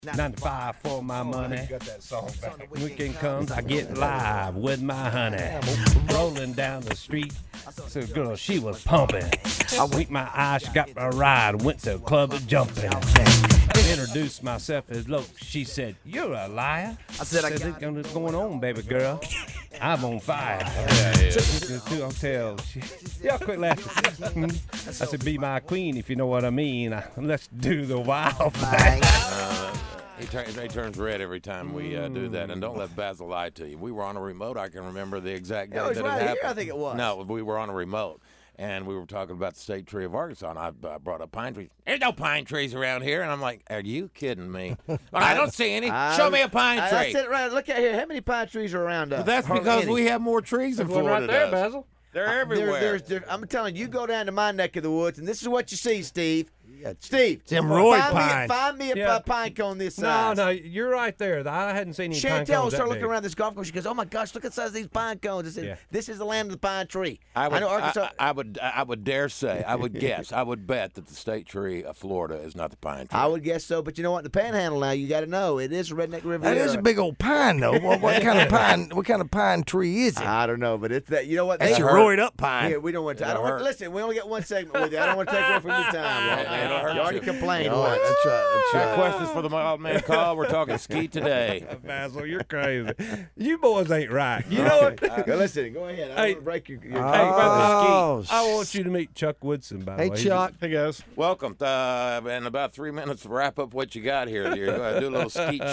95 for my money. Got that song back. Weekend comes, I get live with my honey. Rolling down the street, so girl, she was pumping. I winked my eye, she got my ride, went to a club and jumping. Introduced myself as Loke. She said, "You're a liar." I said, "What's going on, baby girl? I'm on fire." I'll tell. Y'all quit laughing. I said, "Be my queen if you know what I mean. Let's do the wild thing." He turns red every time we do that, and don't let Basil lie to you. We were on a remote. I can remember the exact day it was that right it happened. here, I think it was. No, we were on a remote, and we were talking about the state tree of Arkansas, and I brought up pine trees. There's no pine trees around here, and I'm like, "Are you kidding me?" Well, I don't see any. Show me a pine tree. I said, right, look at here. How many pine trees are around us? But that's because we have more trees in Florida. Right there, Basil. They're everywhere. I'm telling you, go down to my neck of the woods, and this is what you see, Steve. Steve, Roy pines. Find me a pine cone this size. No, you're right there. I hadn't seen any pine Chantel cones started that looking big. around this golf course. She goes, "Oh my gosh, look at the size of these pine cones." I said, "This is the land of the pine tree." I know Arkansas. I would dare say, I would guess, I would bet that the state tree of Florida is not the pine tree. I would guess so, but you know what? In the Panhandle now, you got to know it is a redneck river. That is a big old pine, though. What kind of pine? What kind of pine tree is it? I don't know, but it's that. You know what? That's a roid up pine. Yeah, we don't want to. I don't want. Listen, we only got one segment with you. I don't want to take away from your time. You already complained once. That's right. Got questions for the wild man call. We're talking ski today. Basil, you're crazy. You boys ain't right. You know what? Listen, go ahead. I don't want to break your Hey, about the ski. I want you to meet Chuck Woodson, by the way. Hey, Chuck. Hey, guys. Welcome. In about 3 minutes to wrap up what you got here. You're going to do a little skeet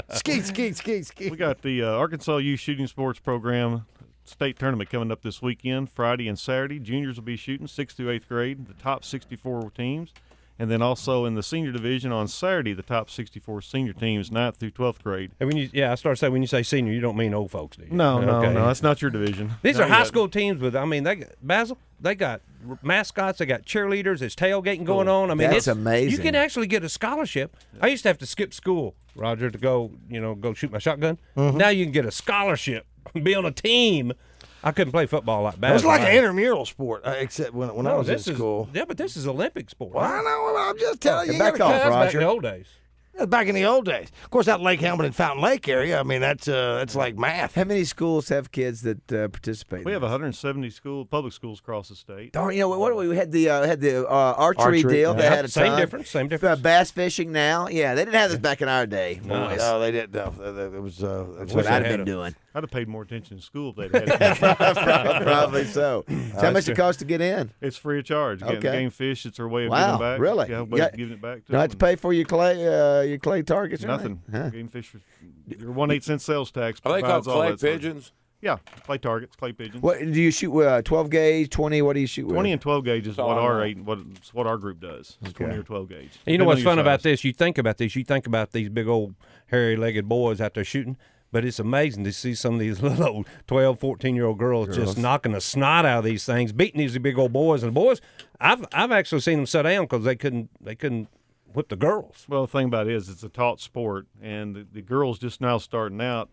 shoot. Skeet. We got the Arkansas Youth Shooting Sports Program state tournament coming up this weekend, Friday and Saturday. Juniors will be shooting 6th through 8th grade, the top 64 teams. And then also in the senior division on Saturday, the top 64 senior teams, 9th through 12th grade. And I started saying when you say senior, you don't mean old folks, do you? No, that's not your division. These are high school teams with, Basil, they got mascots, they got cheerleaders, there's tailgating going on. I mean, that's amazing. You can actually get a scholarship. I used to have to skip school, Roger, to go shoot my shotgun. Mm-hmm. Now you can get a scholarship, be on a team. I couldn't play football like that. It was like an intramural sport, except when I was in school. Yeah, but this is Olympic sport. Well, I know. I'm just telling you. Back off, That's back Roger. in the old days. Back in the old days. Of course, that Lake Hamilton, Fountain Lake area, I mean, that's like math. How many schools have kids that participate? We have 170 public schools across the state. Darn, what we had the archery deal. They had a Same ton. difference. Bass fishing now. Yeah, they didn't have this back in our day. Boys. No, they didn't. No, it was That's what I'd have been doing. I'd have paid more attention in school if they'd had it. Probably so. So how much it cost to get in? It's free of charge. Okay. Game fish, it's our way of Wow, giving back. really? Yeah, way of giving it back to Do I have to them. pay for your clay targets? or Nothing. anything? Huh? Game fish, your 1/8 cent sales tax. Are they called provides all clay that sort of- pigeons? Yeah, clay targets, clay pigeons. What do you shoot with? 12 gauge, 20? What do you shoot with? 20 and 12 gauge is all what I know. what our group does. It's 20 or 12 gauge. And you know what's Depending on fun your about size. this? You think about this. You think about these big old hairy-legged boys out there shooting, but it's amazing to see some of these little old 12, 14-year-old girls just knocking the snot out of these things, beating these big old boys. And the boys, I've actually seen them sit down because they couldn't whip the girls. Well, the thing about it is it's a taught sport, and the girls just now starting out,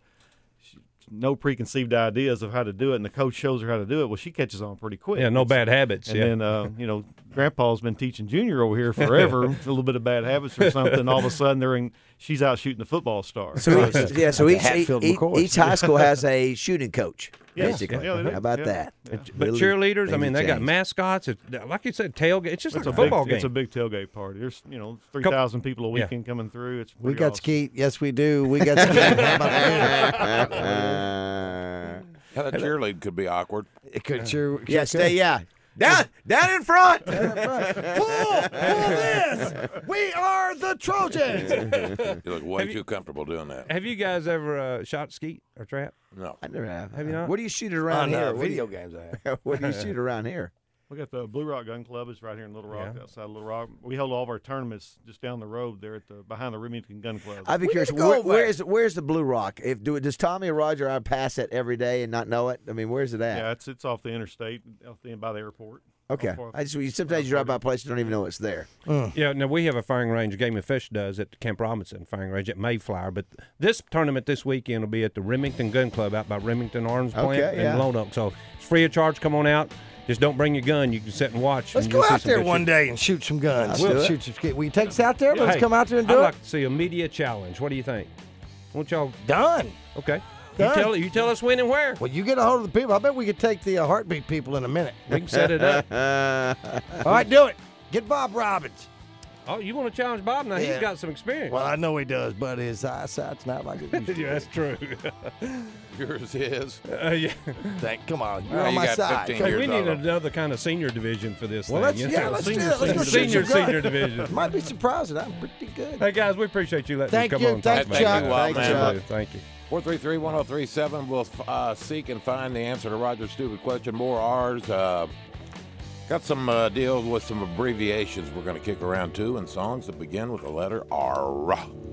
no preconceived ideas of how to do it, and the coach shows her how to do it. Well, she catches on pretty quick. Yeah, no bad habits. And then, Grandpa's been teaching Junior over here forever, a little bit of bad habits or something. All of a sudden, she's out shooting the football star. So Hatfield McCoy. each high school has a shooting coach, Yeah. basically. Yeah, they do. How about Yeah. that? Yeah. But Really cheerleaders, things they got change. mascots. Like you said, tailgate. It's just like a big, football game. It's a big tailgate party. There's 3,000 people a weekend coming through. It's We pretty got awesome. skeet. Yes, we do. We got skeet. How about that? How that cheerlead could be awkward. It could sure. Yeah, down in front. Pull this. We are the Trojans. You look way too comfortable doing that. Have you guys ever shot skeet or trap? No. I never have. Have you not? What do you shoot around On here? video games, I have. What do you shoot around here? We got the Blue Rock Gun Club. It's right here in Little Rock, Yeah. outside Little Rock. We hold all of our tournaments just down the road there behind the Remington Gun Club. I'd be We curious. need to go over Where's the Blue Rock? Does Tommy or Roger I pass it every day and not know it? I mean, where's it at? Yeah, it's off the interstate, by the airport. Okay. Sometimes you drive by a place you don't even know it's there. Yeah, now we have a firing range. Game and Fish does at Camp Robinson firing range at Mayflower. But this tournament this weekend will be at the Remington Gun Club out by Remington Arms Plant Okay, yeah. in Lone Oak. So it's free of charge. Come on out. Just don't bring your gun. You can sit and watch. Let's and go you'll see out some there good one shooting. day and shoot some guns. We'll Shoot some. Will you take us out there? Let's Hey, come out there and do I'd it. like to see a media challenge. What do you think? Won't y'all? Done. Okay. Done. You tell us when and where. Well, you get a hold of the people. I bet we could take the heartbeat people in a minute. We can set it up. All right, do it. Get Bob Robbins. Oh, you want to challenge Bob? Now Yeah. he's got some experience. Well, I know he does, but his eyesight's not like it used to be. yeah, that's true. Yours is. Yeah. Come on, you're Oh, on you my got side. 15 Come years We need on. another kind of senior division for this Well, thing. let's do it. Let's go Senior shoot some guns. division. Might be surprised that I'm pretty good. Hey guys, we appreciate you letting Thank us come you. on. and Thank talk you, about Chuck. it. Thank you, Absolutely. Thank you. 433-1037. We'll seek and find the answer to Roger's stupid question. More ours. Got some deals with some abbreviations we're going to kick around too, and songs that begin with the letter R.